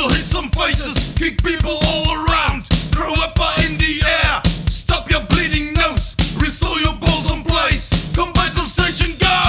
will hit some faces, kick people all around, throw a bar in the air, stop your bleeding nose, restore your balls on place, come back on stage and go!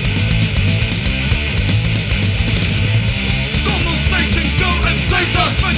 Satan, go and save us!